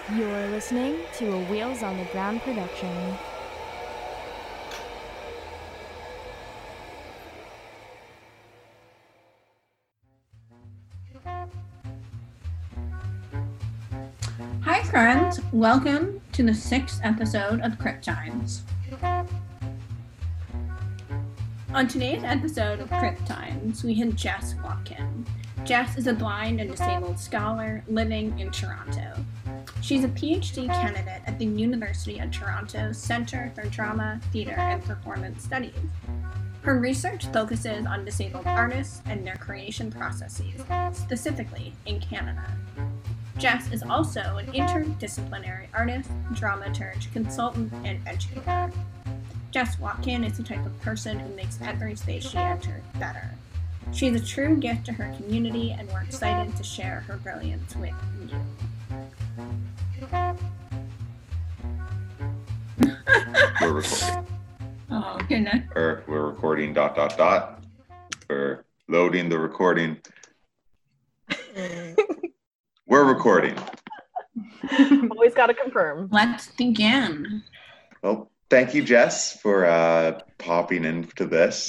You're listening to a Wheels on the Ground production. Hi friends, welcome to the 6th episode of Crypt Times. On today's episode of Crypt Times, we have Jess Watkin. Jess is a blind and disabled scholar living in Toronto. She's a PhD candidate at the University of Toronto's Centre for Drama, Theatre and Performance Studies. Her research focuses on disabled artists and their creation processes, specifically in Canada. Jess is also an interdisciplinary artist, dramaturge, consultant, and educator. Jess Watkin is the type of person who makes every space she enters better. She is a true gift to her community, and we're excited to share her brilliance with you. We're recording. Oh, goodness. Or we're recording ... We're loading the recording. We're recording. Always got to confirm. Let's begin. Well, thank you, Jess, for popping into this.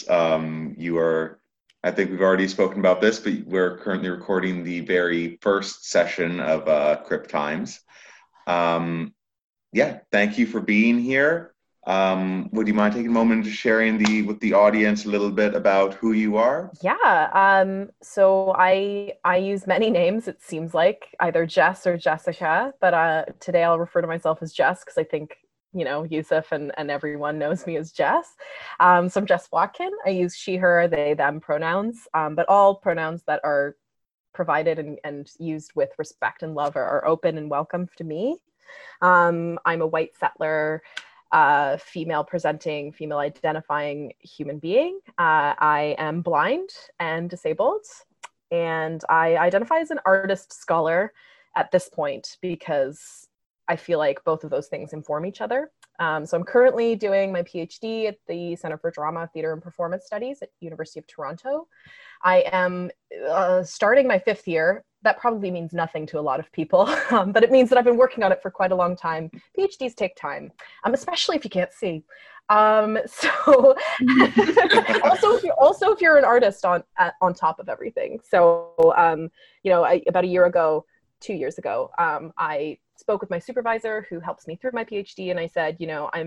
I think we've already spoken about this, but we're currently recording the very first session of Crypt Times. Thank you for being here. Would you mind taking a moment to sharing with the audience a little bit about who you are? Yeah. So I use many names, it seems like, either Jess or Jessica, but today I'll refer to myself as Jess because I think, Yusuf and everyone knows me as Jess. So I'm Jess Watkin. I use she, her, they, them pronouns, but all pronouns that are provided and used with respect and love are open and welcome to me. I'm a white settler, female presenting, female identifying human being. I am blind and disabled, and I identify as an artist scholar at this point because I feel like both of those things inform each other. So I'm currently doing my PhD at the Centre for Drama, Theatre and Performance Studies at University of Toronto. I am starting my 5th year. That probably means nothing to a lot of people, but it means that I've been working on it for quite a long time. PhDs take time, especially if you can't see. So also if you're an artist on top of everything. So about a year ago, 2 years ago, I spoke with my supervisor who helps me through my PhD, and I said,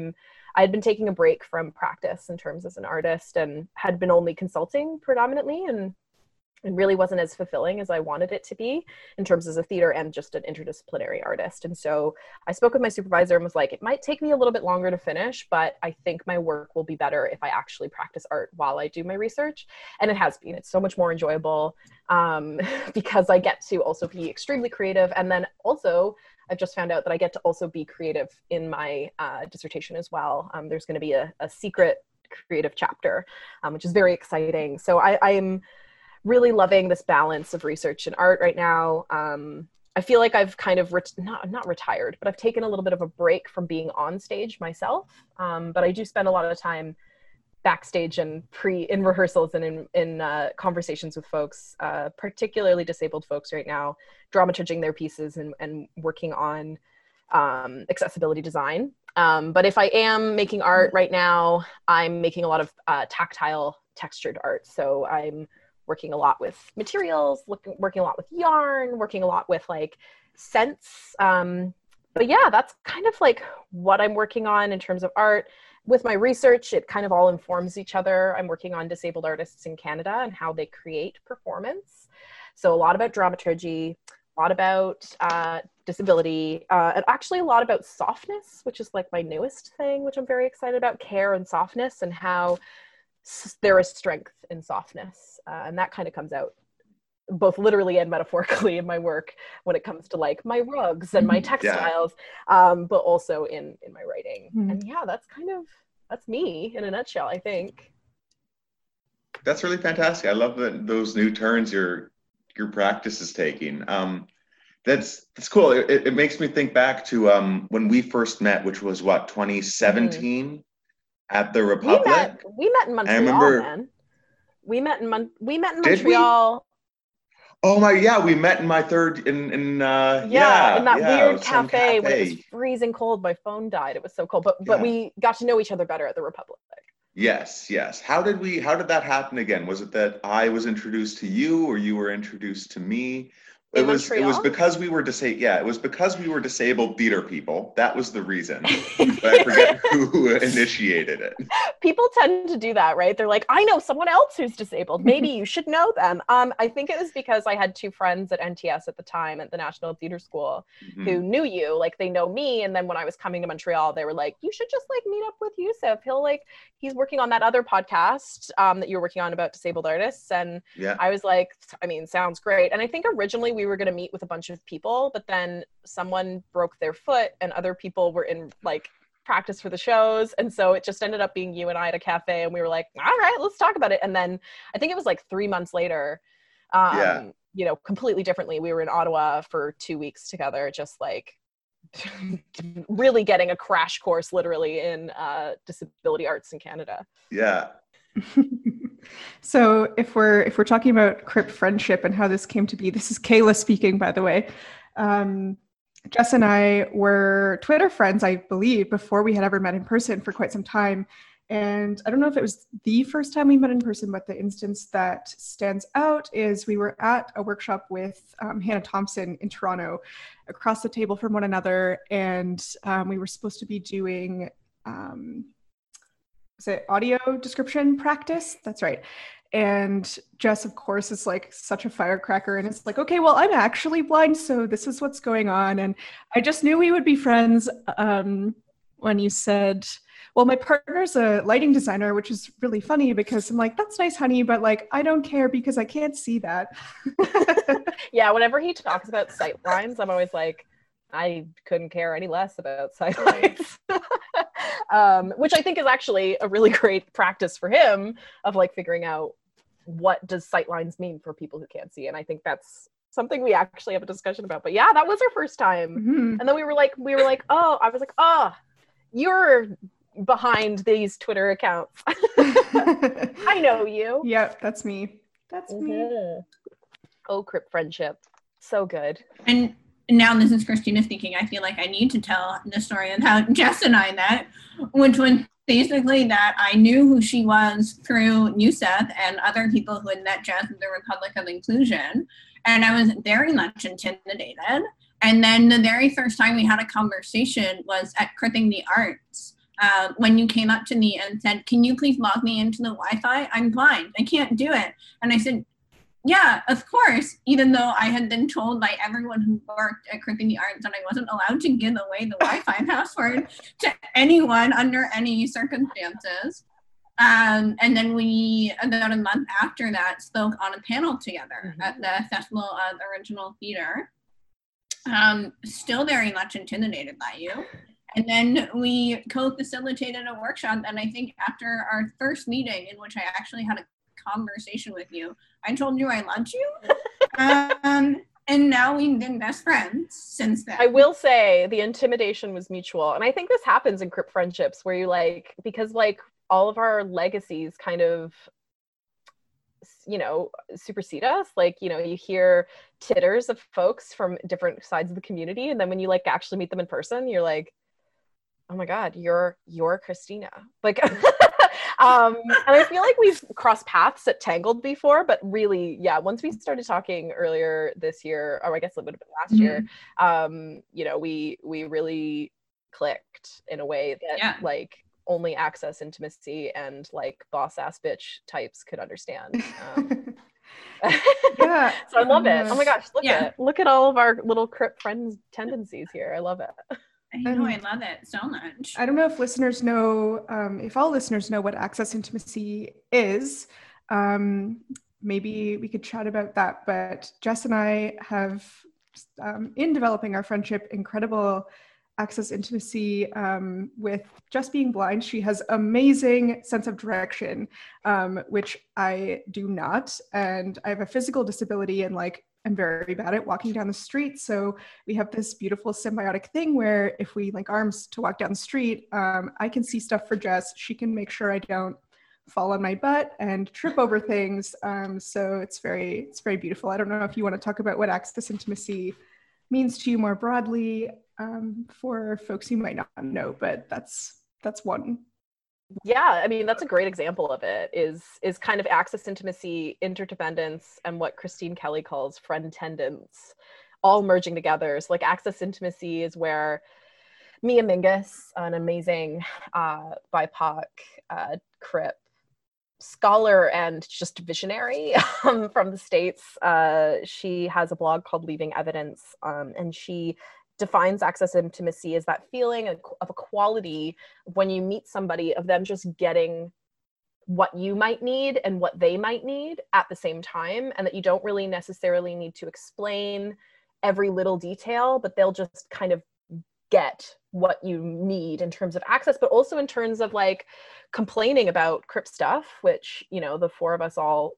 I had been taking a break from practice in terms as an artist and had been only consulting predominantly, and really wasn't as fulfilling as I wanted it to be in terms as a theater and just an interdisciplinary artist. And so I spoke with my supervisor and was like, it might take me a little bit longer to finish, but I think my work will be better if I actually practice art while I do my research. And it has been. It's so much more enjoyable because I get to also be extremely creative. And then also I've just found out that I get to also be creative in my dissertation as well. There's going to be a secret creative chapter, which is very exciting. So I am really loving this balance of research and art right now. I feel like I've kind of not retired, but I've taken a little bit of a break from being on stage myself. But I do spend a lot of time backstage and in rehearsals and in conversations with folks, particularly disabled folks right now, dramaturging their pieces and working on accessibility design. But if I am making art right now, I'm making a lot of tactile textured art. So I'm working a lot with materials, working a lot with yarn, working a lot with like scents. But yeah, that's kind of like what I'm working on in terms of art. With my research, it kind of all informs each other. I'm working on disabled artists in Canada and how they create performance. So a lot about dramaturgy, a lot about disability, and actually a lot about softness, which is like my newest thing, which I'm very excited about, care and softness, and how there is strength in softness. And that kind of comes out both literally and metaphorically in my work when it comes to like my rugs and my textiles, but also in my writing. And yeah, that's me in a nutshell, I think. That's really fantastic. I love those new turns your practice is taking. That's cool. It makes me think back to when we first met, which was what, 2017 at the Republic. We met in Montreal, man. We met in Montreal. Oh my, yeah, we met in my third in that weird some cafe when it was freezing cold. My phone died. It was so cold, but we got to know each other better at the Republic. Yes. How did that happen again? Was it that I was introduced to you or you were introduced to me? It was because we were disabled theater people. That was the reason. But I forget who initiated it. People tend to do that, right? They're like, I know someone else who's disabled. Maybe you should know them. I think it was because I had two friends at NTS at the time at the National Theatre School who knew you, like they know me. And then when I was coming to Montreal, they were like, you should just like meet up with Yusuf. He's working on that other podcast that you're working on about disabled artists. And I was like, I mean, sounds great. And I think originally we were going to meet with a bunch of people, but then someone broke their foot and other people were in like practice for the shows. And so it just ended up being you and I at a cafe and we were like, all right, let's talk about it. And then I think it was like 3 months later, you know, completely differently. We were in Ottawa for 2 weeks together, just like really getting a crash course literally in disability arts in Canada. Yeah. So if we're talking about Crypt friendship and how this came to be, this is Kayla speaking, by the way. Jess and I were Twitter friends, I believe, before we had ever met in person for quite some time. And I don't know if it was the first time we met in person, but the instance that stands out is we were at a workshop with Hannah Thompson in Toronto, across the table from one another. And we were supposed to be doing, is it audio description practice? That's right. And Jess, of course, is like such a firecracker. And it's like, okay, well, I'm actually blind, so this is what's going on. And I just knew we would be friends when you said, well, my partner's a lighting designer, which is really funny because I'm like, that's nice, honey, but like, I don't care because I can't see that. Yeah, whenever he talks about sight lines, I'm always like, I couldn't care any less about sight lines. Which I think is actually a really great practice for him of like figuring out what does sight lines mean for people who can't see. And I think that's something we actually have a discussion about. But yeah, that was our first time. Mm-hmm. And then we were like, oh, I was like, oh, you're behind these Twitter accounts. I know you. Yep, that's me. That's me. Oh, Crypt friendship. So good. And now this is Christina speaking. I feel like I need to tell the story of how Jess and I met, which was basically that I knew who she was through Yusuf and other people who had met Jess at the Republic of Inclusion. And I was very much intimidated. And then the very first time we had a conversation was at Cripping the Arts. When you came up to me and said, can you please log me into the Wi-Fi? I'm blind. I can't do it. And I said, yeah, of course, even though I had been told by everyone who worked at Cripping the Arts that I wasn't allowed to give away the Wi-Fi password to anyone under any circumstances. And then we, about a month after that, spoke on a panel together at the Festival of Original Theater. Still very much intimidated by you. And then we co-facilitated a workshop, and I think after our first meeting, in which I actually had a conversation with you, I told you I loved you. And now we've been best friends since then. I will say the intimidation was mutual. And I think this happens in Crypt friendships where you like, because like all of our legacies kind of, you know, supersede us. Like, you know, you hear titters of folks from different sides of the community. And then when you like actually meet them in person, you're like, oh my God, you're Christina. Like, and I feel like we've crossed paths at Tangled before, but really, yeah, once we started talking earlier this year, or I guess it would have been last year, you know, we really clicked in a way that like only access intimacy and like boss ass bitch types could understand. Yeah. So I love it. Oh my gosh, look at all of our little Crypt friends tendencies here. I love it. I know, I love it so much. I don't know if listeners know, if all listeners know what access intimacy is. Maybe we could chat about that. But Jess and I have, in developing our friendship, incredible access intimacy with Jess being blind. She has amazing sense of direction, which I do not. And I have a physical disability and like, I'm very bad at walking down the street. So we have this beautiful symbiotic thing where if we link arms to walk down the street, I can see stuff for Jess. She can make sure I don't fall on my butt and trip over things. So it's very beautiful. I don't know if you want to talk about what access intimacy means to you more broadly, for folks who might not know, but that's one. Yeah, I mean, that's a great example of it, is kind of access intimacy, interdependence, and what Christine Kelly calls friend-tendence, all merging together. So like access intimacy is where Mia Mingus, an amazing BIPOC Crip scholar and just visionary from the States, she has a blog called Leaving Evidence, and she defines access intimacy as that feeling of equality when you meet somebody, of them just getting what you might need and what they might need at the same time, and that you don't really necessarily need to explain every little detail, but they'll just kind of get what you need in terms of access, but also in terms of like complaining about Crip stuff, which, you know, the four of us all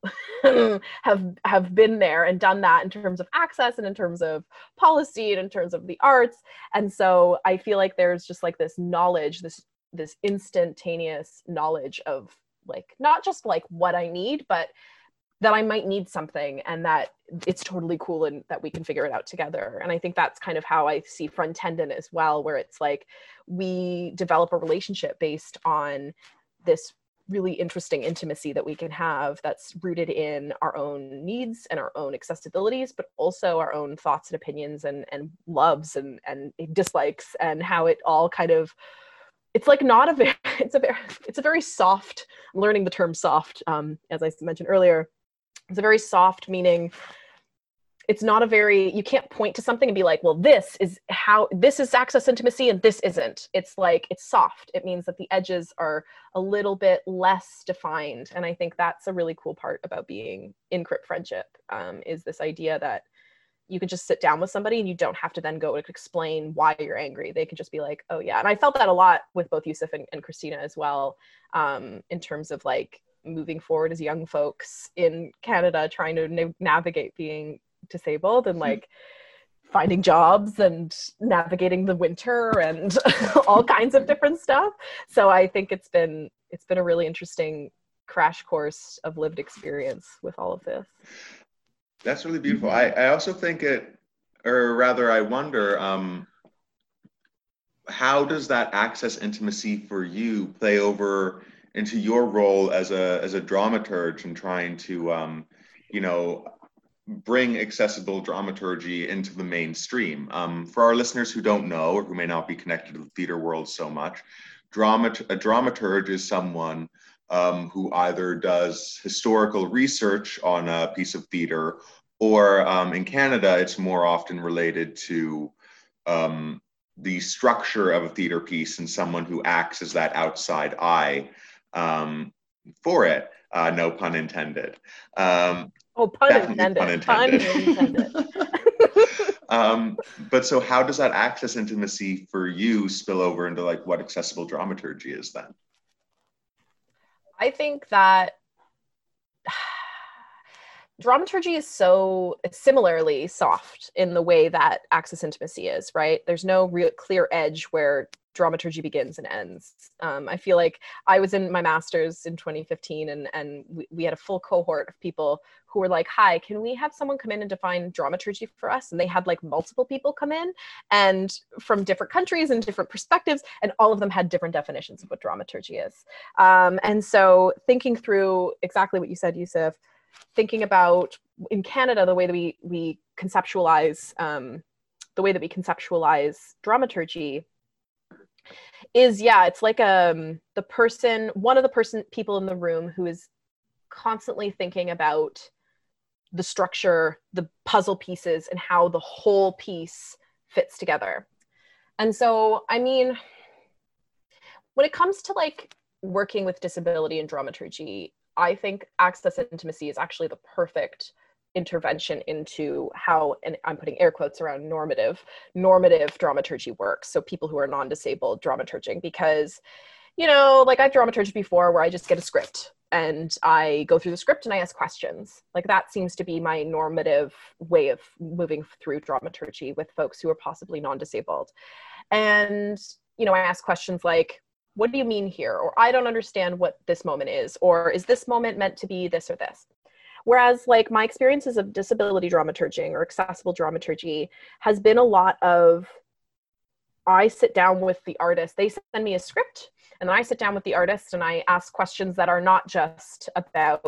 have been there and done that in terms of access and in terms of policy and in terms of the arts. And so I feel like there's just like this knowledge, this instantaneous knowledge of like, not just like what I need, but that I might need something, and that it's totally cool and that we can figure it out together. And I think that's kind of how I see friend-tendon as well, where it's like we develop a relationship based on this really interesting intimacy that we can have that's rooted in our own needs and our own accessibilities, but also our own thoughts and opinions and loves and dislikes, and how it all kind of, it's like not a very, it's a very soft, I'm learning the term soft, as I mentioned earlier. It's a very soft, meaning it's not a very, you can't point to something and be like, well, this is access intimacy and this isn't. It's like, it's soft. It means that the edges are a little bit less defined. And I think that's a really cool part about being in Crip friendship, is this idea that you can just sit down with somebody and you don't have to then go and explain why you're angry. They can just be like, oh yeah. And I felt that a lot with both Yusuf and Christina as well, in terms of like moving forward as young folks in Canada, trying to navigate being disabled and like finding jobs and navigating the winter and all kinds of different stuff. So I think it's been a really interesting crash course of lived experience with all of this. That's really beautiful. I also think I wonder, how does that access intimacy for you play over into your role as a dramaturge and trying to, bring accessible dramaturgy into the mainstream? For our listeners who don't know or who may not be connected to the theater world so much, a dramaturge is someone who either does historical research on a piece of theater, or in Canada, it's more often related to the structure of a theater piece and someone who acts as that outside eye for it. No pun intended. Pun intended. Pun intended. But so how does that access intimacy for you spill over into like what accessible dramaturgy is then? I think that dramaturgy is so similarly soft in the way that access intimacy is, right? There's no real clear edge where dramaturgy begins and ends. I feel like I was in my master's in 2015 and we had a full cohort of people who were like, hi, can we have someone come in and define dramaturgy for us? And they had like multiple people come in and from different countries and different perspectives, and all of them had different definitions of what dramaturgy is. And so thinking through exactly what you said, Yusuf, thinking about in Canada, the way that we conceptualize, dramaturgy is, it's like one of the people in the room who is constantly thinking about the structure, the puzzle pieces, and how the whole piece fits together. And so, I mean, when it comes to like working with disability and dramaturgy, I think access intimacy is actually the perfect intervention into how, and I'm putting air quotes around normative dramaturgy works. So people who are non-disabled dramaturging, because, like I've dramaturged before where I just get a script and I go through the script and I ask questions. Like that seems to be my normative way of moving through dramaturgy with folks who are possibly non-disabled. And, I ask questions like, What do you mean here? Or I don't understand what this moment is, or is this moment meant to be this or this? Whereas like my experiences of disability dramaturging or accessible dramaturgy has been a lot of, I sit down with the artist, they send me a script, and then I sit down with the artist and I ask questions that are not just about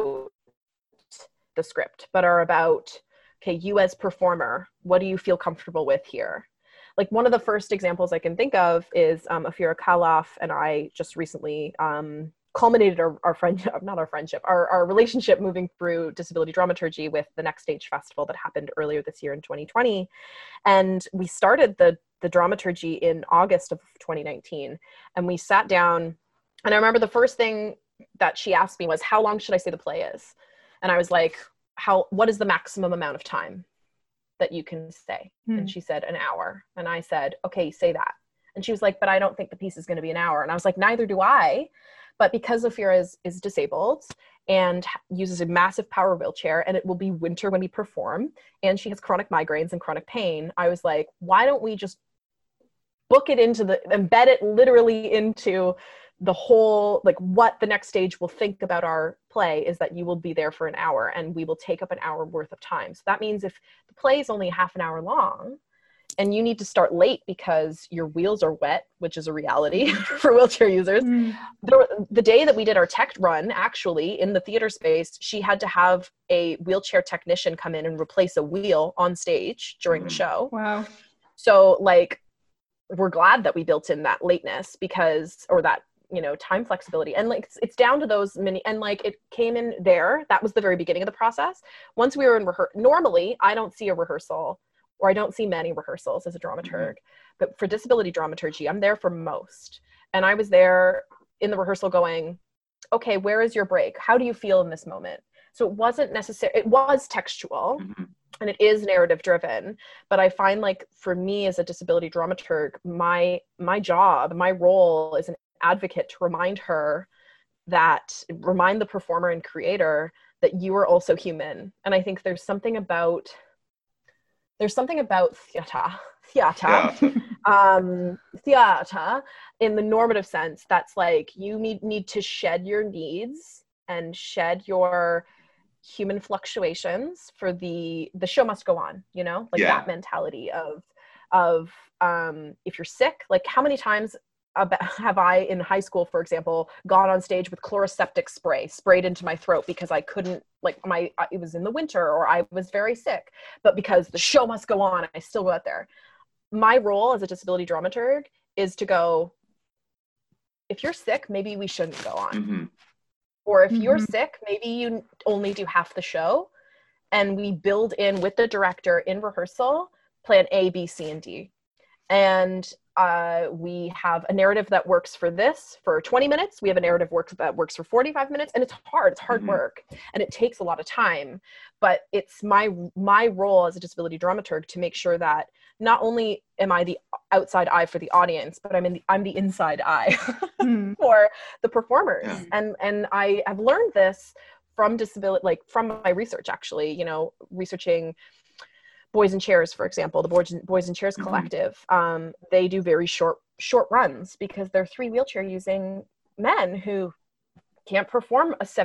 the script, but are about, okay, you as performer, what do you feel comfortable with here? Like one of the first examples I can think of is Ophira Kalof and I just recently culminated our friendship, not our friendship, our relationship moving through disability dramaturgy with the Next Stage Festival that happened earlier this year in 2020. And we started the dramaturgy in August of 2019. And we sat down, and I remember the first thing that she asked me was, how long should I say the play is? And I was like, what is the maximum amount of time that you can say? And she said, an hour. And I said, okay, say that. And she was like, but I don't think the piece is going to be an hour. And I was like, neither do I. But because Ophira is disabled and uses a massive power wheelchair, and it will be winter when we perform, and she has chronic migraines and chronic pain, I was like, why don't we just book it embed it literally into the whole, like what the Next Stage will think about our play is that you will be there for an hour and we will take up an hour worth of time. So that means if the play is only half an hour long and you need to start late because your wheels are wet, which is a reality for wheelchair users. The day that we did our tech run, actually in the theater space, she had to have a wheelchair technician come in and replace a wheel on stage during the show. Wow. So like, we're glad that we built in that lateness or that, time flexibility. And like, it's down to those and like it came in there. That was the very beginning of the process. Once we were in normally I don't see a rehearsal, or I don't see many rehearsals as a dramaturg, but for disability dramaturgy, I'm there for most. And I was there in the rehearsal going, okay, where is your break? How do you feel in this moment? So it wasn't necessary. It was textual and it is narrative driven, but I find like for me as a disability dramaturg, my job, my role is an advocate to remind the performer and creator that you are also human. And I think there's something about theater in the normative sense that's like you need to shed your needs and shed your human fluctuations for the show must go on, that mentality of if you're sick, like how many times have I in high school, for example, gone on stage with chloroseptic spray sprayed into my throat because I couldn't, like it was in the winter or I was very sick, but because the show must go on, I still go out there. My role as a disability dramaturg is to go, if you're sick, maybe we shouldn't go on. Or if you're sick, maybe you only do half the show. And we build in with the director in rehearsal, plan A, B, C, and D. And we have a narrative that works for 20 minutes. We have a narrative that works for 45 minutes. And it's hard work. And it takes a lot of time. But it's my role as a disability dramaturg to make sure that not only am I the outside eye for the audience, but I'm the inside eye for the performers. And I have learned this from disability, like from my research, actually, researching Boys in Chairs, for example, the Boys in Chairs Collective. They do very short runs because they're 3 wheelchair using men who can't perform a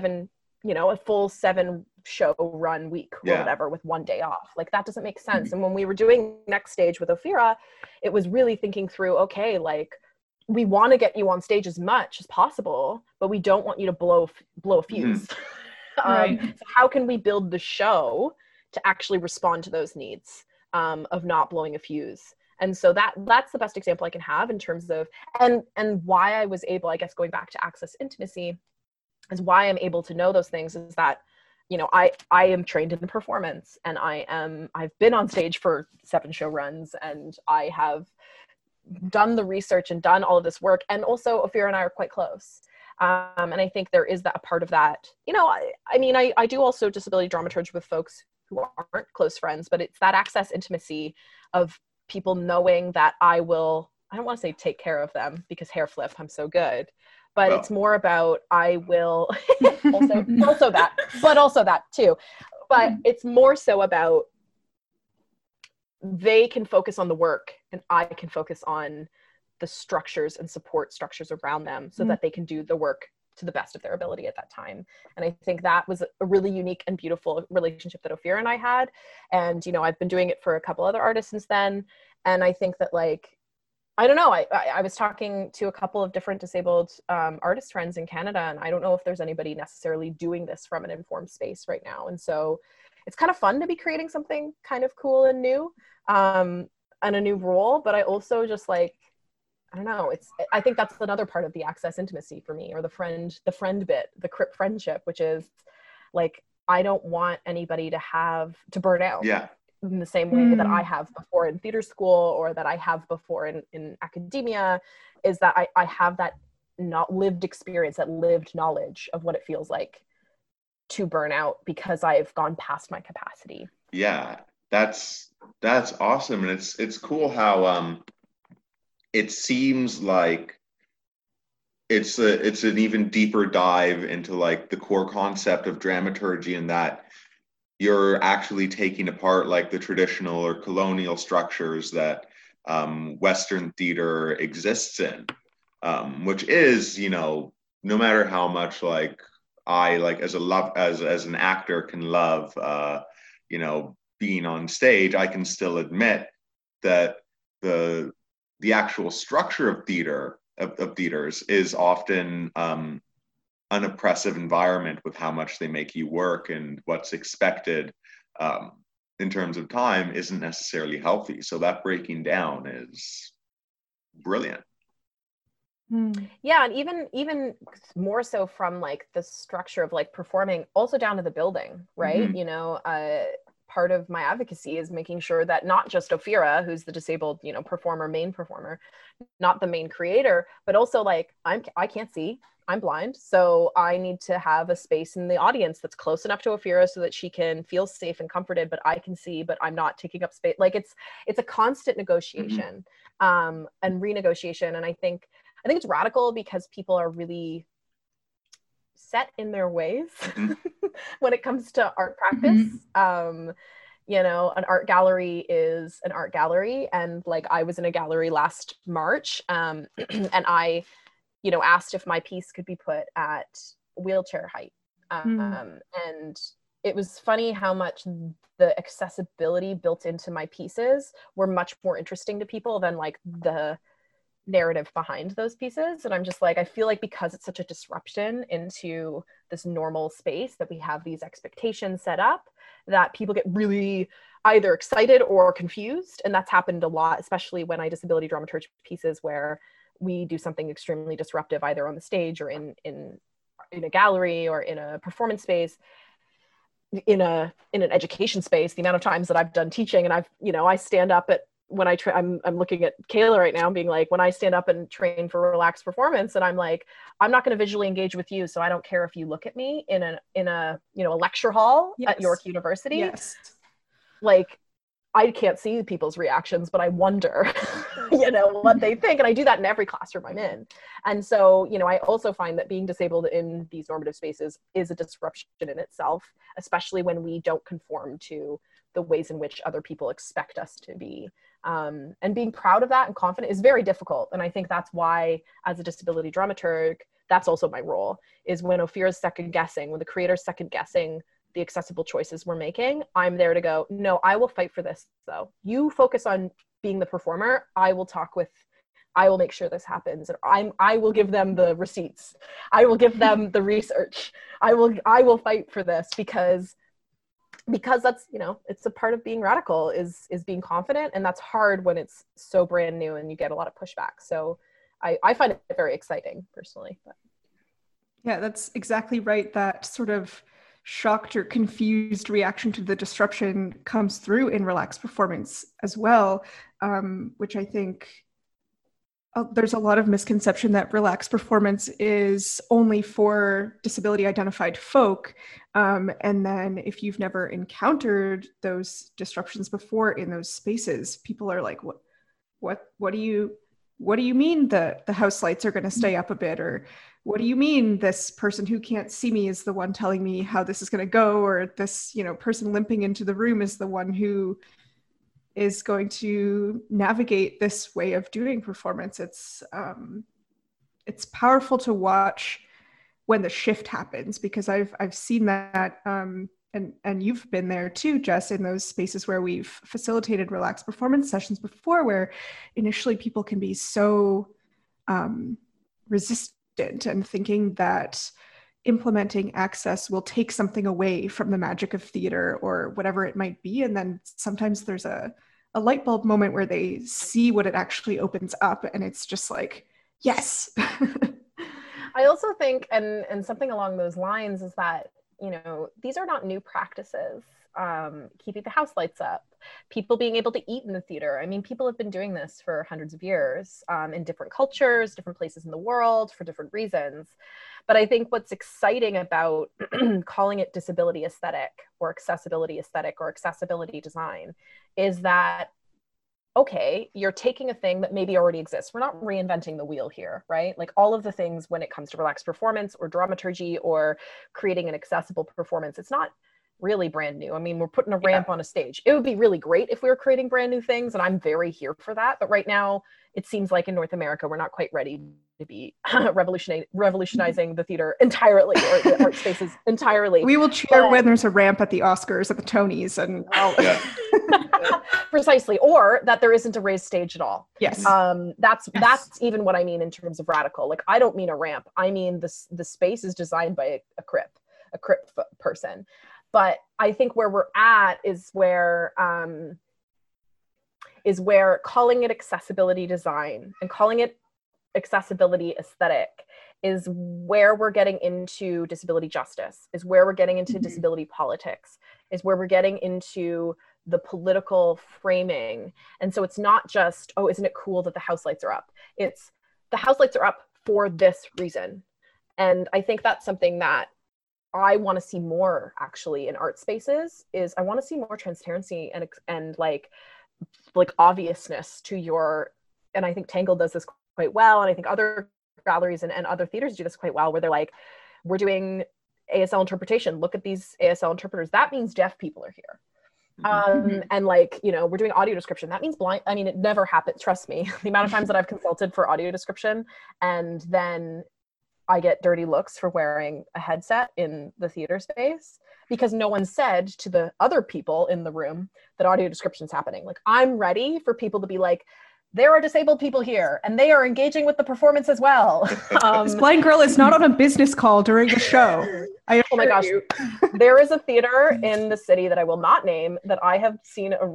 full 7 show run week or whatever with 1 day off. Like that doesn't make sense. And when we were doing Next Stage with Ophira, it was really thinking through, okay, like we want to get you on stage as much as possible, but we don't want you to blow a fuse. Right. So how can we build the show to actually respond to those needs of not blowing a fuse? And so that's the best example I can have in terms of, and why I was able, I guess, going back to access intimacy, is why I'm able to know those things is that, I am trained in performance and I've been on stage for 7 show runs and I have done the research and done all of this work. And also Ophira and I are quite close. And I think there is a part of that, I do also disability dramaturgy with folks who aren't close friends, but it's that access intimacy of people knowing that I don't want to say take care of them because hair flip, I'm so good, but it's more about I will also that too. But it's more so about they can focus on the work and I can focus on the structures and support structures around them so that they can do the work to the best of their ability at that time. And I think that was a really unique and beautiful relationship that Ophira and I had. And, you know, I've been doing it for a couple other artists since then. And I think that, like, I don't know, I was talking to a couple of different disabled artist friends in Canada, and I don't know if there's anybody necessarily doing this from an informed space right now. And so it's kind of fun to be creating something kind of cool and new, and a new role. But I also just, like, I don't know, I think that's another part of the access intimacy for me, or the friend bit, the Crip friendship, which is like, I don't want anybody to burn out. Yeah. In the same way that I have before in theater school, or that I have before in academia, is that I have that not lived experience, that lived knowledge of what it feels like to burn out because I've gone past my capacity. Yeah, that's awesome. And it's cool how it seems like it's an even deeper dive into, like, the core concept of dramaturgy, and that you're actually taking apart, like, the traditional or colonial structures that Western theater exists in, which is, you know, no matter how much, like, I, like, as an actor can love, you know, being on stage, I can still admit that the actual structure of theaters is often an oppressive environment with how much they make you work, and what's expected in terms of time isn't necessarily healthy. So that breaking down is brilliant. Yeah, and even more so from, like, the structure of, like, performing, also down to the building, right? You know, part of my advocacy is making sure that not just Ophira, who's the disabled, you know, main performer, not the main creator, but also, like, I can't see, I'm blind, so I need to have a space in the audience that's close enough to Ophira so that she can feel safe and comforted, but I can see, but I'm not taking up space. Like, it's a constant negotiation and renegotiation. And I think it's radical because people are really set in their ways when it comes to art practice. You know, an art gallery is an art gallery. And, like, I was in a gallery last March, and I, you know, asked if my piece could be put at wheelchair height. And it was funny how much the accessibility built into my pieces were much more interesting to people than, like, the narrative behind those pieces. And I'm just like, I feel like because it's such a disruption into this normal space, that we have these expectations set up, that people get really either excited or confused. And that's happened a lot, especially when I disability dramaturgy pieces where we do something extremely disruptive, either on the stage or in a gallery or in a performance space, in an education space. The amount of times that I've done teaching, and I stand up at, when I'm looking at Kayla right now, being like, when I stand up and train for relaxed performance, and I'm like, I'm not going to visually engage with you, so I don't care if you look at me in a you know, a lecture hall at York University. Yes. Like, I can't see people's reactions, but I wonder, you know, what they think. And I do that in every classroom I'm in. And so, you know, I also find that being disabled in these normative spaces is a disruption in itself, especially when we don't conform to the ways in which other people expect us to be. And being proud of that and confident is very difficult. And I think that's why, as a disability dramaturg, that's also my role, is when Ophira's second guessing, when the creator's second guessing the accessible choices we're making, I'm there to go, no, I will fight for this though. You focus on being the performer. I will make sure this happens. And I will give them the receipts. I will give them the research. I will fight for this because that's, you know, it's a part of being radical is being confident. And that's hard when it's so brand new and you get a lot of pushback. So I find it very exciting personally. But. Yeah, that's exactly right. That sort of shocked or confused reaction to the disruption comes through in relaxed performance as well, which I think there's a lot of misconception that relaxed performance is only for disability identified folk. And then if you've never encountered those disruptions before in those spaces, people are like, what do you mean the house lights are going to stay up a bit? Or what do you mean this person who can't see me is the one telling me how this is going to go? Or this, you know, person limping into the room is the one who is going to navigate this way of doing performance. It's powerful to watch when the shift happens, because I've seen that, and you've been there too, Jess, in those spaces where we've facilitated relaxed performance sessions before, where initially people can be so resistant and thinking that implementing access will take something away from the magic of theater or whatever it might be. And then sometimes there's a light bulb moment where they see what it actually opens up, and it's just like, yes. I also think, and something along those lines is that, you know, these are not new practices. Keeping the house lights up, people being able to eat in the theater. I mean, people have been doing this for hundreds of years, in different cultures, different places in the world, for different reasons. But I think what's exciting about calling it disability aesthetic or accessibility aesthetic or accessibility design is that, okay, you're taking a thing that maybe already exists. We're not reinventing the wheel here, right? Like all of the things when it comes to relaxed performance or dramaturgy or creating an accessible performance, it's not really brand new. I mean, we're putting a ramp on a stage. It would be really great if we were creating brand new things, and I'm very here for that. But right now, it seems like in North America, we're not quite ready to be revolutionizing the theater entirely, or the art spaces entirely. We will cheer when there's a ramp at the Oscars, at the Tonys, and precisely, or that there isn't a raised stage at all. Yes. That's even what I mean in terms of radical. Like, I don't mean a ramp. I mean the space is designed by a crip person. But I think where we're at is where calling it accessibility design and calling it accessibility aesthetic is where we're getting into disability justice, is where we're getting into disability politics, is where we're getting into the political framing. And so it's not just, oh, isn't it cool that the house lights are up? It's the house lights are up for this reason. And I think that's something that I want to see more actually in art spaces. Is I want to see more transparency and like obviousness to your, and I think Tangled does this quite well, and I think other galleries and other theaters do this quite well, where they're like, we're doing ASL interpretation, look at these ASL interpreters, that means deaf people are here. And like, you know, we're doing audio description, that means blind. I mean, it never happens, trust me. The amount of times that I've consulted for audio description and then I get dirty looks for wearing a headset in the theater space because no one said to the other people in the room that audio description is happening. Like, I'm ready for people to be like, there are disabled people here and they are engaging with the performance as well. This blind girl is not on a business call during the show. Oh my gosh. There is a theater in the city that I will not name that I have seen an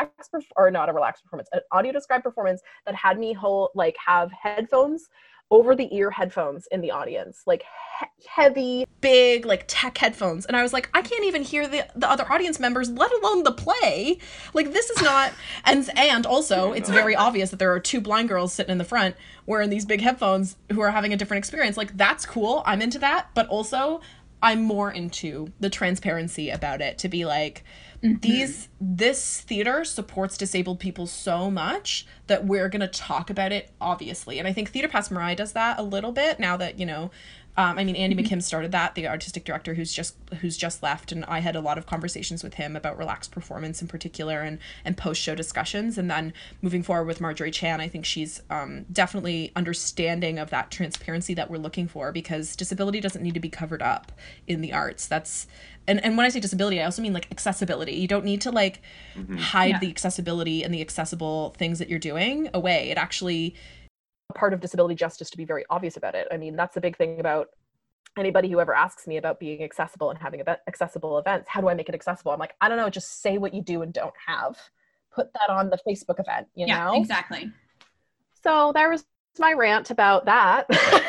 audio described performance that had me have headphones, over the ear headphones in the audience, like heavy, big, like tech headphones. And I was like, I can't even hear the other audience members, let alone the play. Like, this is not, and also it's very obvious that there are two blind girls sitting in the front wearing these big headphones who are having a different experience. Like, that's cool. I'm into that. But also I'm more into the transparency about it, to be like, this theater supports disabled people so much that we're going to talk about it, obviously. And I think Theater Pass Mariah does that a little bit now that, you know, Andy McKim started that, the artistic director who's just left, and I had a lot of conversations with him about relaxed performance in particular and post-show discussions. And then moving forward with Marjorie Chan, I think she's definitely understanding of that transparency that we're looking for, because disability doesn't need to be covered up in the arts. And when I say disability, I also mean like accessibility. You don't need to hide the accessibility and the accessible things that you're doing away. It actually, part of disability justice to be very obvious about it. I mean, that's the big thing about anybody who ever asks me about being accessible and having accessible events. How do I make it accessible? I'm like, I don't know, just say what you do and don't have. Put that on the Facebook event, you know? Exactly. So there was my rant about that.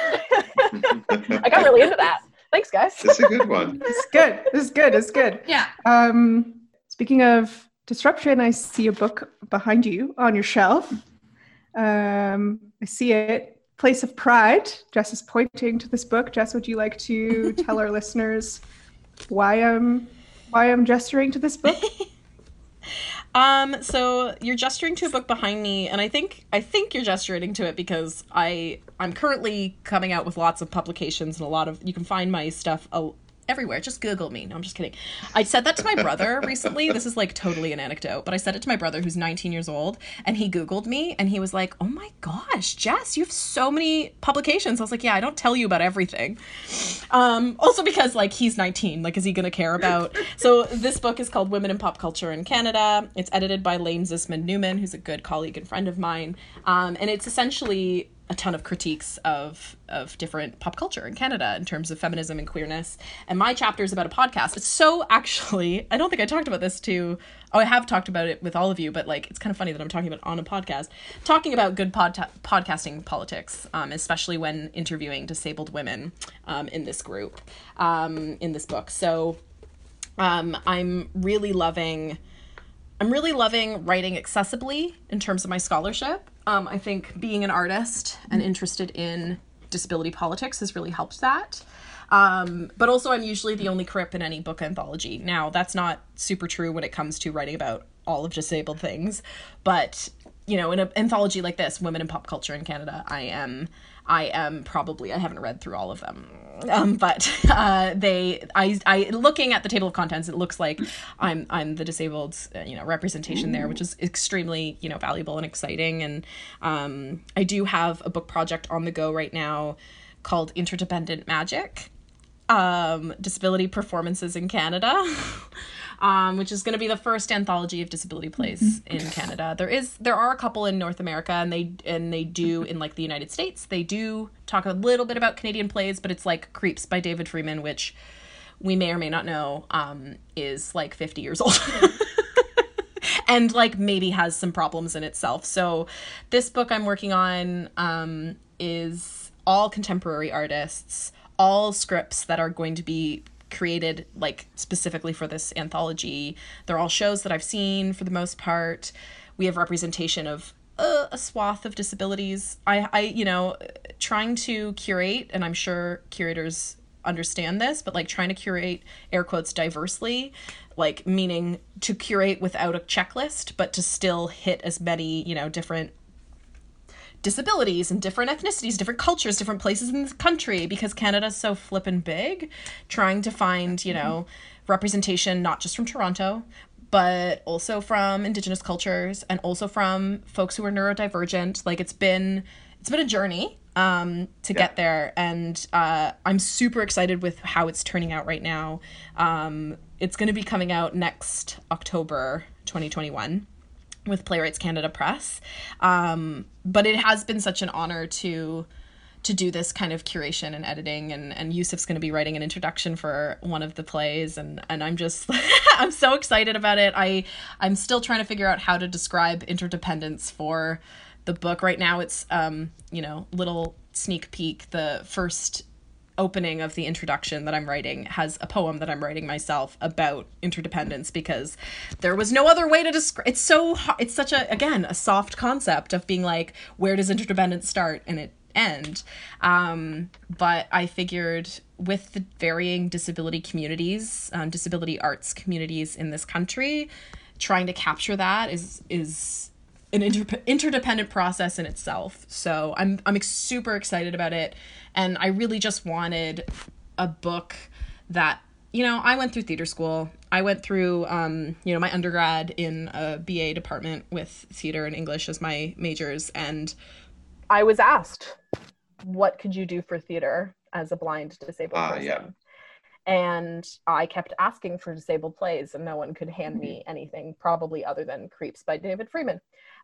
I got really into that. Thanks, guys. It's a good one. It's good. Yeah. Speaking of disruption, I see a book behind you on your shelf. I see it, Place of Pride. Jess is pointing to this book. Jess, would you like to tell our listeners why I'm gesturing to this book? So you're gesturing to a book behind me, and I think you're gesturing to it because I'm currently coming out with lots of publications and you can find my stuff everywhere. Just Google me. No, I'm just kidding. I said that to my brother recently. This is like totally an anecdote, but I said it to my brother who's 19 years old, and he Googled me and he was like, oh my gosh, Jess, you have so many publications. I was like, yeah, I don't tell you about everything. Also because like he's 19, like is he gonna care about? So this book is called Women in Pop Culture in Canada. It's edited by Lane Zisman Newman, who's a good colleague and friend of mine. And it's essentially a ton of critiques of different pop culture in Canada in terms of feminism and queerness. And my chapter is about a podcast. It's so actually, I don't think I talked about this I have talked about it with all of you, but like, it's kind of funny that I'm talking about it on a podcast, talking about good podcasting politics, especially when interviewing disabled women in this group, in this book. So I'm really loving writing accessibly in terms of my scholarship. I think being an artist and interested in disability politics has really helped that. But also I'm usually the only crip in any book anthology. Now, that's not super true when it comes to writing about all of disabled things. But, you know, in an anthology like this, Women in Pop Culture in Canada, I am probably, I haven't read through all of them. But looking at the table of contents, it looks like I'm the disabled, representation there, which is extremely, valuable and exciting. And I do have a book project on the go right now called Interdependent Magic, Disability Performances in Canada, which is going to be the first anthology of disability plays in Canada. There are a couple in North America, and they do in like the United States. They do talk a little bit about Canadian plays, but it's like Creeps by David Freeman, which we may or may not know is like 50 years old. And like maybe has some problems in itself. So this book I'm working on is all contemporary artists, all scripts that are going to be created like specifically for this anthology. They're all shows that I've seen for the most part. We have representation of a swath of disabilities. I trying to curate, and I'm sure curators understand this, but like trying to curate, air quotes, diversely, like meaning to curate without a checklist, but to still hit as many, different disabilities and different ethnicities, different cultures, different places in the country, because Canada's so flippin' big, trying to find, representation, not just from Toronto, but also from Indigenous cultures and also from folks who are neurodivergent. Like it's been a journey to get there. And I'm super excited with how it's turning out right now. It's going to be coming out next October 2021 with Playwrights Canada Press. But it has been such an honor to do this kind of curation and editing, and Yusuf's going to be writing an introduction for one of the plays, and I'm just I'm so excited about it. I'm still trying to figure out how to describe interdependence for the book. Right now it's little sneak peek, the first opening of the introduction that I'm writing has a poem that I'm writing myself about interdependence, because there was no other way to describe. It's such a soft concept of being like, where does interdependence start and it end? But I figured with the varying disability communities, disability arts communities in this country, trying to capture that is an interdependent process in itself. So I'm super excited about it. And I really just wanted a book that, I went through theater school. I went through, my undergrad in a BA department with theater and English as my majors. And I was asked, what could you do for theater as a blind disabled person? Yeah. And I kept asking for disabled plays, and no one could hand me anything, probably other than Creeps by David Freeman.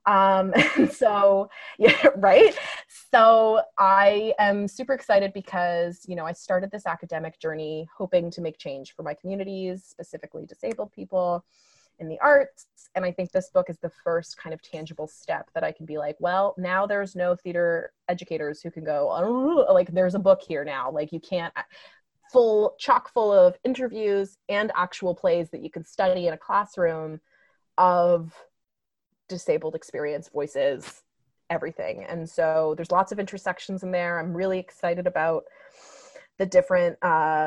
So, yeah, right. So I am super excited because, I started this academic journey hoping to make change for my communities, specifically disabled people in the arts. And I think this book is the first kind of tangible step that I can be like, well, now there's no theater educators who can go, oh, like there's a book here now. Like you can't, chock full of interviews and actual plays that you can study in a classroom of disabled experience, voices, everything. And so there's lots of intersections in there. I'm really excited about the different,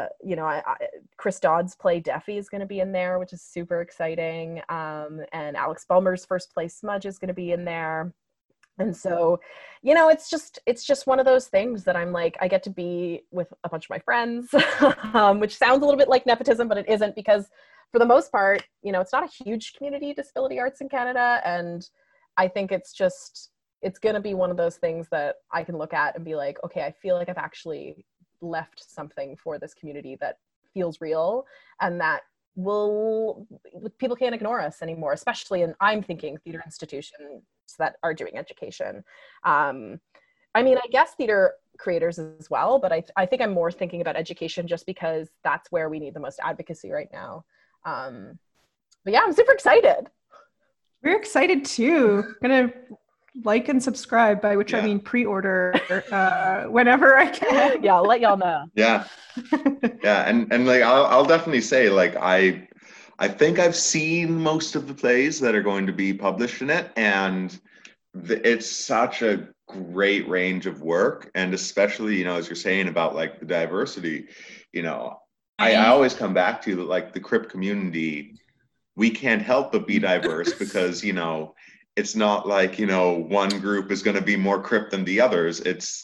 Chris Dodd's play Deafy is going to be in there, which is super exciting. And Alex Bulmer's first play Smudge is going to be in there. And so, you know, it's just one of those things that I'm like, I get to be with a bunch of my friends, which sounds a little bit like nepotism, but it isn't, because for the most part, you know, it's not a huge community, disability arts in Canada. And I think it's going to be one of those things that I can look at and be like, okay, I feel like I've actually left something for this community that feels real, and that people can't ignore us anymore, especially in, I'm thinking, theater institutions that are doing education. I mean, I guess theater creators as well, but I think I'm more thinking about education just because that's where we need the most advocacy right now. But yeah, I'm super excited. We're excited too. I'm gonna like and subscribe, by which I mean pre-order whenever I can. Yeah, I'll let y'all know. Yeah. Yeah, and like I'll definitely say, like, I think I've seen most of the plays that are going to be published in it, and it's such a great range of work, and especially, you know, as you're saying about like the diversity, you know, I always come back to, like, the Crip community. We can't help but be diverse because, you know, it's not like, you know, one group is going to be more Crip than the others. It's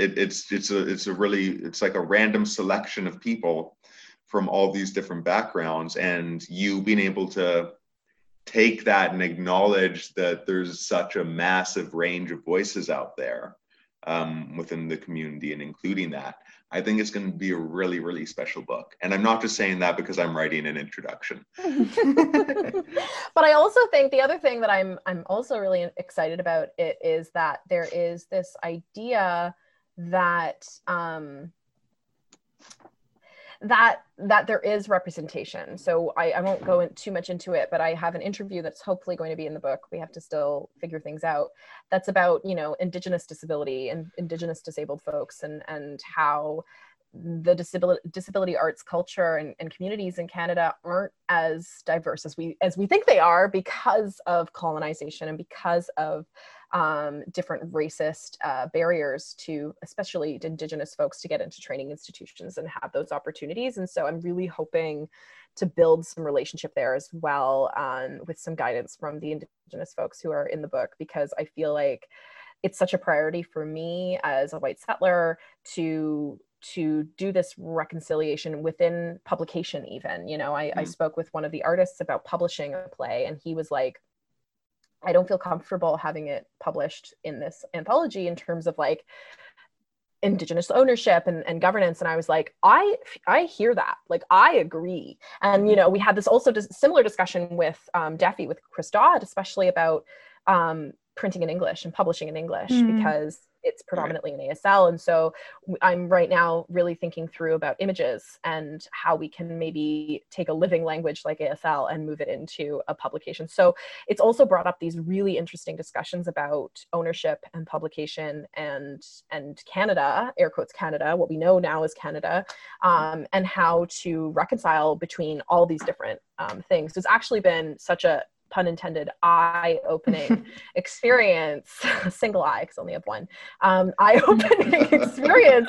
like a random selection of people from all these different backgrounds, and you being able to take that and acknowledge that there's such a massive range of voices out there within the community, and including that, I think it's going to be a really, really special book. And I'm not just saying that because I'm writing an introduction. But I also think the other thing that I'm also really excited about it is that there is this idea that that there is representation. So I won't go too much into it, but I have an interview that's hopefully going to be in the book. We have to still figure things out. That's about, you know, Indigenous disability and Indigenous disabled folks, and how the disability arts culture and communities in Canada aren't as diverse as we think they are, because of colonization and because of different racist barriers to especially Indigenous folks to get into training institutions and have those opportunities. And so I'm really hoping to build some relationship there as well, with some guidance from the Indigenous folks who are in the book, because I feel like it's such a priority for me as a white settler to do this reconciliation within publication even. You know, I spoke with one of the artists about publishing a play, and he was like, I don't feel comfortable having it published in this anthology in terms of like Indigenous ownership and governance. And I was like, I hear that, like, I agree. And, you know, we had this also similar discussion with Deafy, with Chris Dodd, especially about printing in English and publishing in English, because it's predominantly in ASL. And so I'm right now really thinking through about images and how we can maybe take a living language like ASL and move it into a publication. So it's also brought up these really interesting discussions about ownership and publication and Canada, air quotes Canada, what we know now is Canada, and how to reconcile between all these different things. So it's actually been such a, pun intended, eye-opening experience, single eye, because I only have one, eye-opening experience,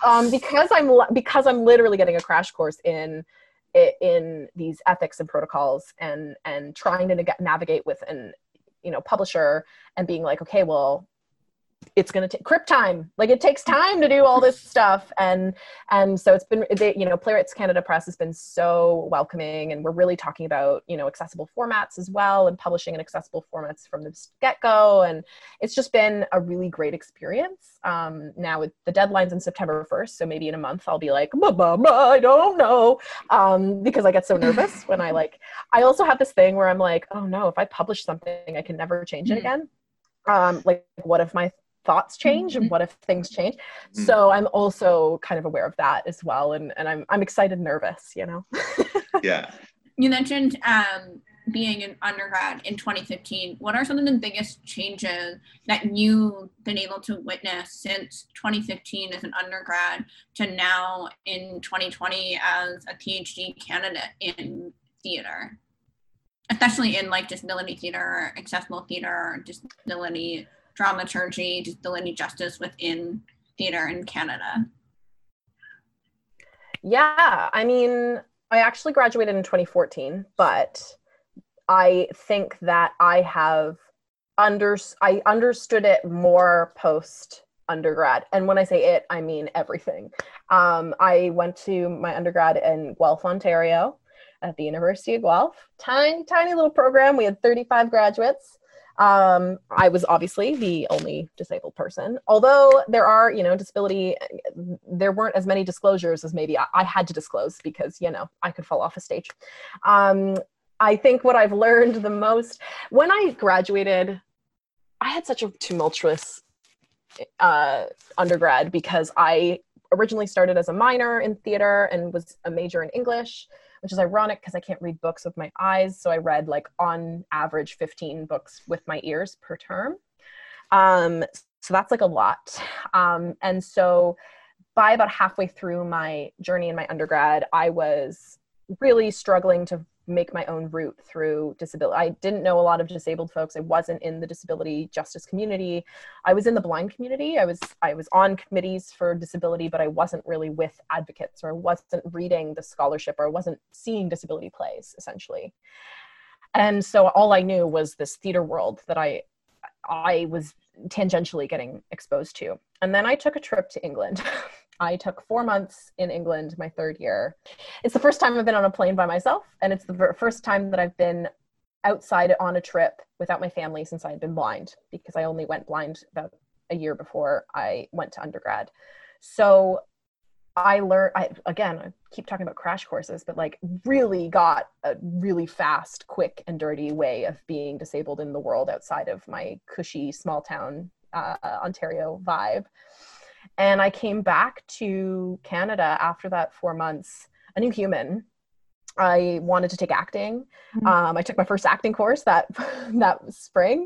because I'm literally getting a crash course in these ethics and protocols, and trying to navigate with an, you know, publisher, and being like, okay, well, it's going to take Crip time. Like, it takes time to do all this stuff. And so it's been, you know, Playwrights Canada Press has been so welcoming, and we're really talking about, you know, accessible formats as well, and publishing in accessible formats from the get-go. And it's just been a really great experience. Now with the deadlines in September 1st, so maybe in a month I'll be like, I don't know, because I get so nervous when I also have this thing where I'm like, oh no, if I publish something, I can never change it again. Like, what if my thoughts change, and what if things change? So I'm also kind of aware of that as well, and I'm excited and nervous, you know. Yeah. You mentioned being an undergrad in 2015. What are some of the biggest changes that you've been able to witness since 2015 as an undergrad to now in 2020 as a PhD candidate in theater, especially in like disability theater, accessible theater, disability dramaturgy, disability justice within theater in Canada? Yeah, I mean, I actually graduated in 2014, but I think that I I understood it more post undergrad. And when I say it, I mean everything. I went to my undergrad in Guelph, Ontario at the University of Guelph. Tiny, tiny little program. We had 35 graduates. I was obviously the only disabled person, although there are, disability, there weren't as many disclosures as maybe I had to disclose because, I could fall off a stage. I think what I've learned the most, when I graduated, I had such a tumultuous undergrad because I originally started as a minor in theater and was a major in English, which is ironic because I can't read books with my eyes. So I read on average 15 books with my ears per term. So that's a lot. And so by about halfway through my journey in my undergrad, I was really struggling to make my own route through disability. I didn't know a lot of disabled folks. I wasn't in the disability justice community. I was in the blind community. I was on committees for disability, but I wasn't really with advocates, or I wasn't reading the scholarship, or I wasn't seeing disability plays, essentially. And so all I knew was this theater world that I was tangentially getting exposed to. And then I took a trip to England. I took 4 months in England my third year. It's the first time I've been on a plane by myself, and it's the first time that I've been outside on a trip without my family since I had been blind, because I only went blind about a year before I went to undergrad. So I learned, I keep talking about crash courses, but really got a really fast, quick, and dirty way of being disabled in the world outside of my cushy small town Ontario vibe. And I came back to Canada after that 4 months, a new human. I wanted to take acting. I took my first acting course that spring.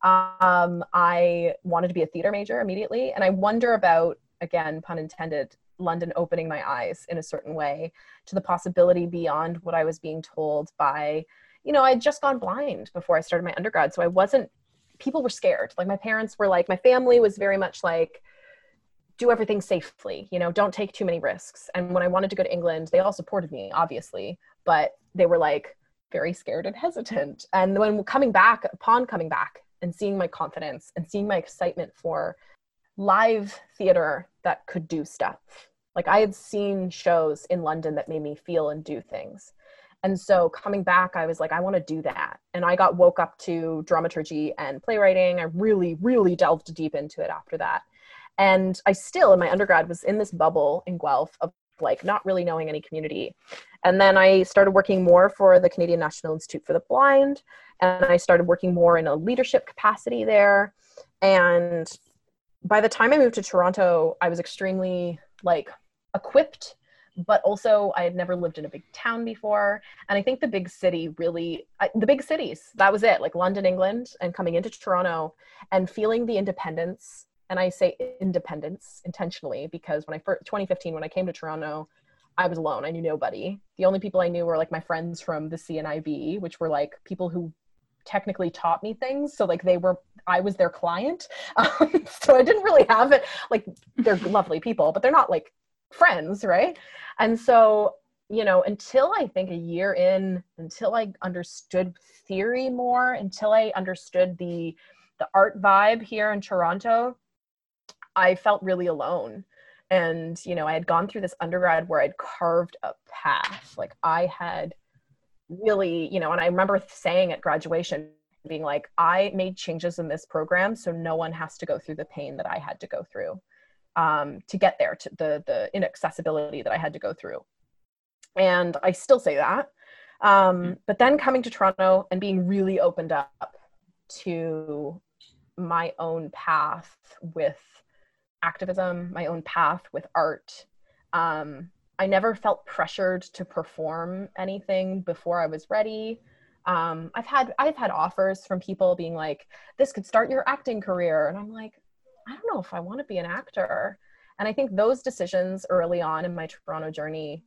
I wanted to be a theater major immediately. And I wonder about, again, pun intended, London opening my eyes in a certain way to the possibility beyond what I was being told by, I'd just gone blind before I started my undergrad. So people were scared. My parents were my family was very much do everything safely, don't take too many risks. And when I wanted to go to England, they all supported me, obviously, but they were very scared and hesitant. And when upon coming back and seeing my confidence and seeing my excitement for live theater that could do stuff, I had seen shows in London that made me feel and do things. And so coming back, I was I want to do that. And I got woke up to dramaturgy and playwriting. I really, really delved deep into it after that. And I still, in my undergrad, was in this bubble in Guelph of not really knowing any community. And then I started working more for the Canadian National Institute for the Blind. And I started working more in a leadership capacity there. And by the time I moved to Toronto, I was extremely equipped, but also I had never lived in a big town before. And I think the big cities, that was it, London, England, and coming into Toronto and feeling the independence. And I say independence intentionally because 2015, when I came to Toronto, I was alone. I knew nobody. The only people I knew were my friends from the CNIB, which were people who technically taught me things. So I was their client. So I didn't really have it. They're lovely people, but they're not friends, right? And so, until I think a year in, until I understood theory more, until I understood the art vibe here in Toronto, I felt really alone. And, I had gone through this undergrad where I'd carved a path. I had really, and I remember saying at graduation, being I made changes in this program so no one has to go through the pain that I had to go through to get there, to the inaccessibility that I had to go through. And I still say that. But then coming to Toronto and being really opened up to my own path with activism, my own path with art. I never felt pressured to perform anything before I was ready. I've had offers from people being this could start your acting career. And I'm I don't know if I want to be an actor. And I think those decisions early on in my Toronto journey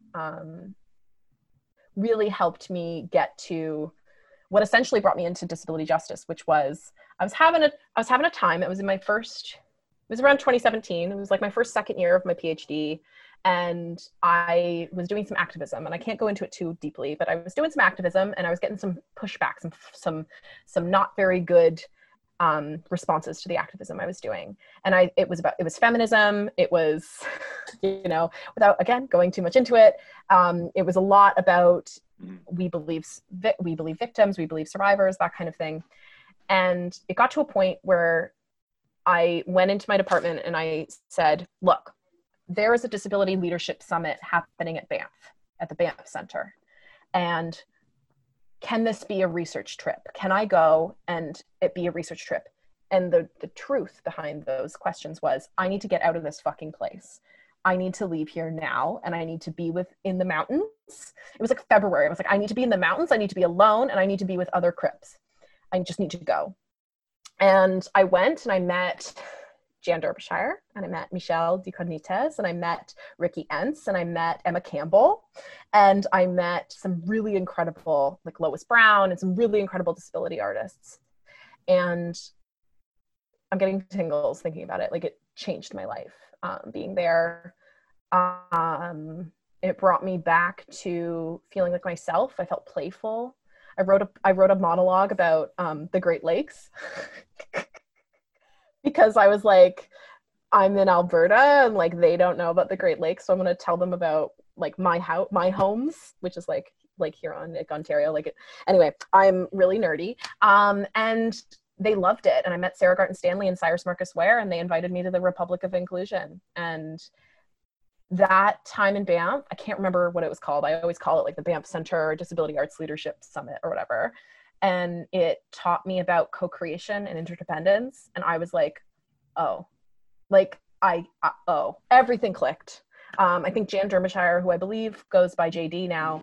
really helped me get to what essentially brought me into disability justice, which was I was having a time. It was around 2017. It was my second year of my PhD. And I was doing some activism, and I can't go into it too deeply, but I was doing some activism and I was getting some pushback, some not very good responses to the activism I was doing. And it was feminism. It was, without, again, going too much into it, it was a lot about we believe victims, we believe survivors, that kind of thing. And it got to a point where I went into my department and I said, look, there is a disability leadership summit happening at Banff, at the Banff Center. And can this be a research trip? Can I go and it be a research trip? And the truth behind those questions was, I need to get out of this fucking place. I need to leave here now, and I need to be in the mountains. It was like February. I was like, I need to be in the mountains. I need to be alone, and I need to be with other Crips. I just need to go. And I went and I met Jan Derbyshire, and I met Michelle DeCognites, and I met Ricky Entz, and I met Emma Campbell, and I met some really incredible, like Lois Brown, and some really incredible disability artists. And I'm getting tingles thinking about it. Like, it changed my life, being there. It brought me back to feeling like myself. I felt playful. I wrote a monologue about the Great Lakes because I was like, I'm in Alberta and like they don't know about the Great Lakes, so I'm gonna tell them about like my homes, which is like Huron, like Ontario. Anyway, I'm really nerdy, and they loved it. And I met Sarah Garten Stanley and Cyrus Marcus Ware, and they invited me to the Republic of Inclusion. And that time in Banff, I can't remember what it was called. I always call it like the Banff Center Disability Arts Leadership Summit or whatever. And it taught me about co-creation and interdependence. And I was like, everything clicked. I think Jan Derbyshire, who I believe goes by JD now,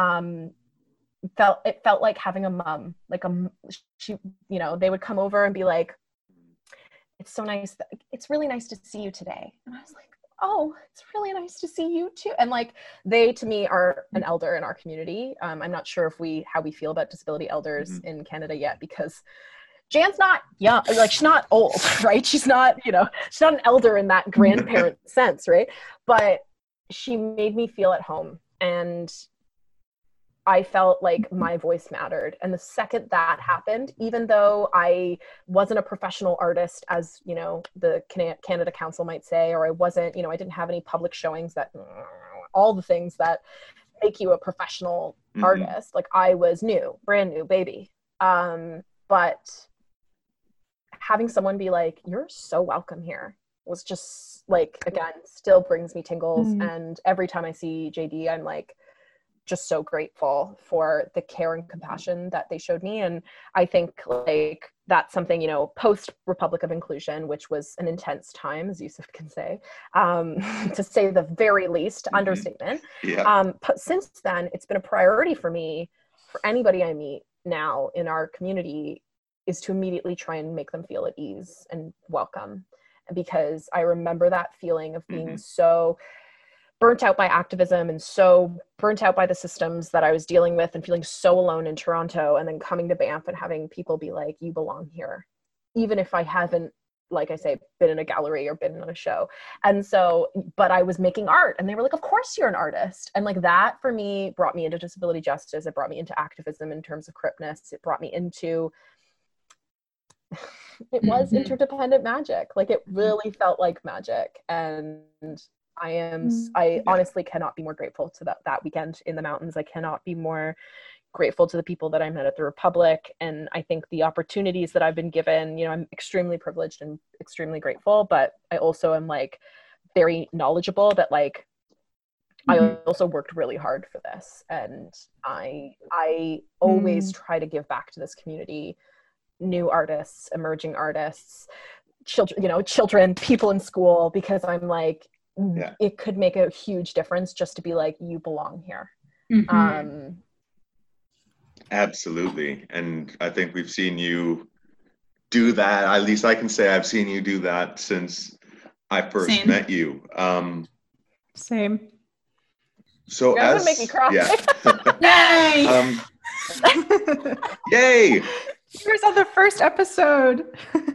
felt like having a mom. Like she, they would come over and be like, it's so nice. It's really nice to see you today. And I was like, oh, it's really nice to see you too. And like, they to me are an elder in our community. I'm not sure how we feel about disability elders in Canada yet, because Jan's not young, like she's not old, right? She's not an elder in that grandparent sense, right? But she made me feel at home, and I felt like my voice mattered. And the second that happened, even though I wasn't a professional artist, as, the Canada Council might say, or I wasn't, I didn't have any public showings, that all the things that make you a professional artist. Like, I was brand new baby. But having someone be like, you're so welcome here, was just like, again, still brings me tingles. And every time I see JD, I'm like, just so grateful for the care and compassion that they showed me. And I think like that's something, post Republic of Inclusion, which was an intense time, as Yusuf can say, to say the very least, understatement. Yeah. But since then, it's been a priority for me, for anybody I meet now in our community, is to immediately try and make them feel at ease and welcome. Because I remember that feeling of being so burnt out by activism and so burnt out by the systems that I was dealing with, and feeling so alone in Toronto, and then coming to Banff and having people be like, you belong here, even if I haven't, like I say, been in a gallery or been on a show. And so, but I was making art, and they were like, of course you're an artist. And like, that for me brought me into disability justice. It brought me into activism in terms of Cripness. It brought me into, it was interdependent magic. Like, it really felt like magic. And I honestly cannot be more grateful to that weekend in the mountains. I cannot be more grateful to the people that I met at the Republic. And I think the opportunities that I've been given, I'm extremely privileged and extremely grateful, but I also am like very knowledgeable that like, I also worked really hard for this. And I always try to give back to this community, new artists, emerging artists, children, people in school, because I'm like, it could make a huge difference just to be like, you belong here. Absolutely. And I think we've seen you do that. At least I can say I've seen you do that since I first met you. Same. So You're gonna make me cry. Yay! Yay! Here's on the first episode.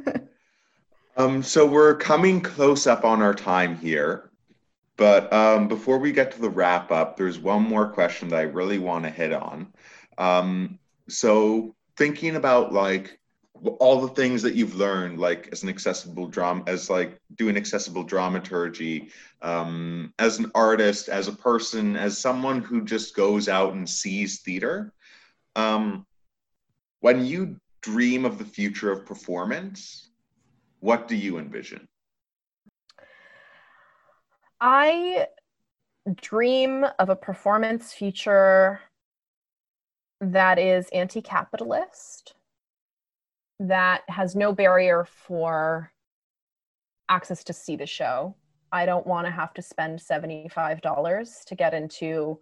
So we're coming close up on our time here, but before we get to the wrap up, there's one more question that I really want to hit on. So thinking about like all the things that you've learned, like as an accessible drama, as like doing accessible dramaturgy, as an artist, as a person, as someone who just goes out and sees theater. When you dream of the future of performance, what do you envision? I dream of a performance future that is anti-capitalist, that has no barrier for access to see the show. I don't want to have to spend $75 to get into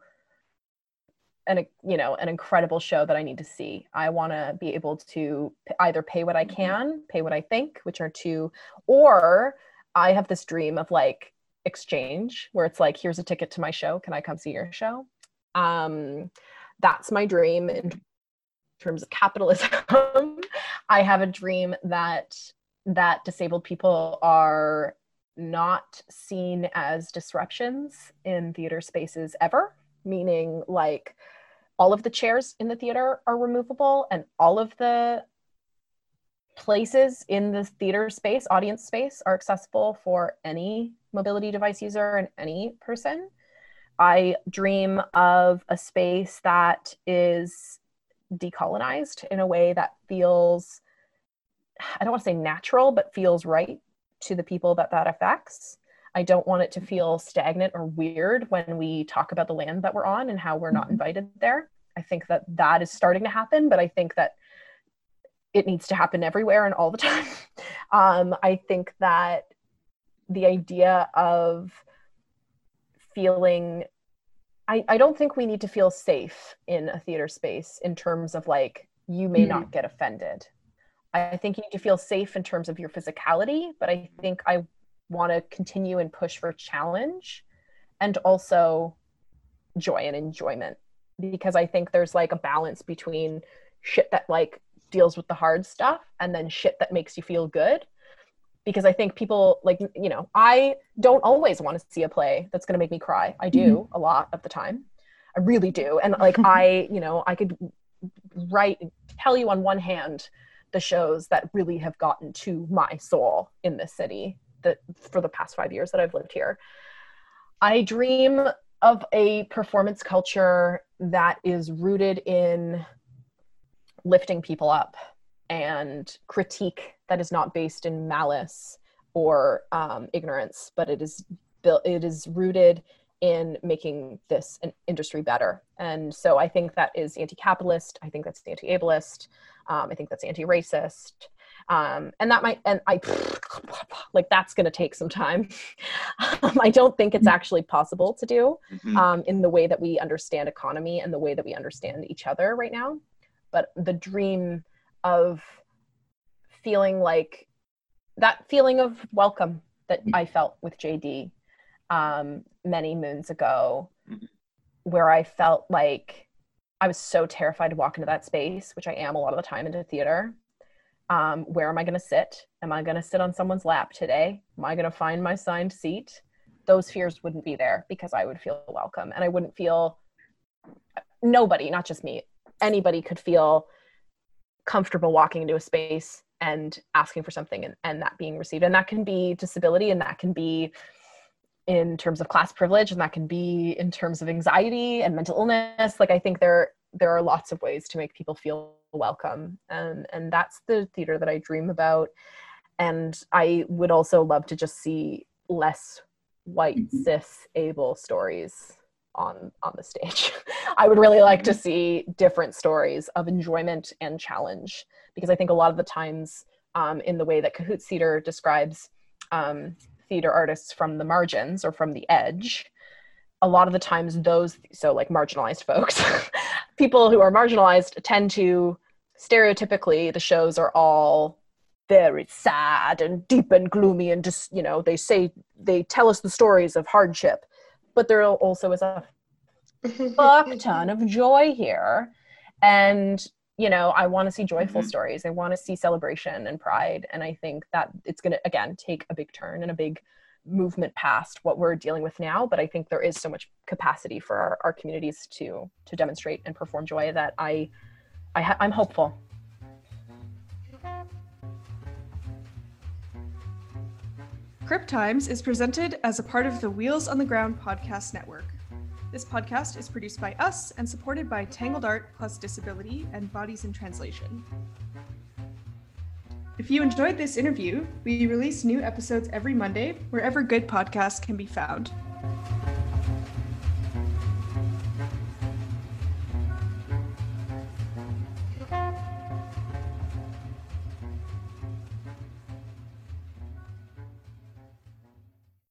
an incredible show that I need to see. I want to be able to either pay what I can, pay what I think, which are two, or I have this dream of like exchange where it's like, here's a ticket to my show. Can I come see your show? That's my dream in terms of capitalism. I have a dream that disabled people are not seen as disruptions in theater spaces ever, meaning like all of the chairs in the theater are removable and all of the places in the theater space, audience space, are accessible for any mobility device user and any person. I dream of a space that is decolonized in a way that feels, I don't want to say natural, but feels right to the people that affects. I don't want it to feel stagnant or weird when we talk about the land that we're on and how we're not invited there. I think that is starting to happen, but I think that it needs to happen everywhere and all the time. I think that the idea of feeling, I don't think we need to feel safe in a theater space in terms of like, you may not get offended. I think you need to feel safe in terms of your physicality, but I think I want to continue and push for challenge and also joy and enjoyment, because I think there's like a balance between shit that like deals with the hard stuff and then shit that makes you feel good. Because I think people like, I don't always want to see a play that's going to make me cry. I do a lot of the time. I really do. And like, I could tell you on one hand the shows that really have gotten to my soul in this city for the past 5 years that I've lived here. I dream of a performance culture that is rooted in lifting people up and critique that is not based in malice or ignorance, but it is rooted in making this an industry better. And so I think that is anti-capitalist. I think that's anti-ableist. I think that's anti-racist. And that's going to take some time. I don't think it's actually possible to do in the way that we understand economy and the way that we understand each other right now. But the dream of feeling like that feeling of welcome that I felt with JD many moons ago, where I felt like I was so terrified to walk into that space, which I am a lot of the time into theater. Where am I going to sit? Am I going to sit on someone's lap today? Am I going to find my assigned seat? Those fears wouldn't be there because I would feel welcome, and I wouldn't feel, nobody, not just me, anybody could feel comfortable walking into a space and asking for something and that being received. And that can be disability, and that can be in terms of class privilege, and that can be in terms of anxiety and mental illness. Like, I think there are lots of ways to make people feel welcome. And that's the theater that I dream about. And I would also love to just see less white, cis, able stories on the stage. I would really like to see different stories of enjoyment and challenge, because I think a lot of the times in the way that Cahoots Theater describes theater artists from the margins or from the edge, a lot of the times like marginalized folks, people who are marginalized tend to, stereotypically, the shows are all very sad and deep and gloomy and just, they tell us the stories of hardship. But there also is a fuck ton of joy here. And, I want to see joyful stories. I want to see celebration and pride. And I think that it's going to, again, take a big turn and a big movement past what we're dealing with now. But I think there is so much capacity for our communities to demonstrate and perform joy that I'm hopeful. Crypt Times is presented as a part of the Wheels on the Ground podcast network. This podcast is produced by us and supported by Tangled Art Plus Disability and Bodies in Translation. If you enjoyed this interview, we release new episodes every Monday wherever good podcasts can be found.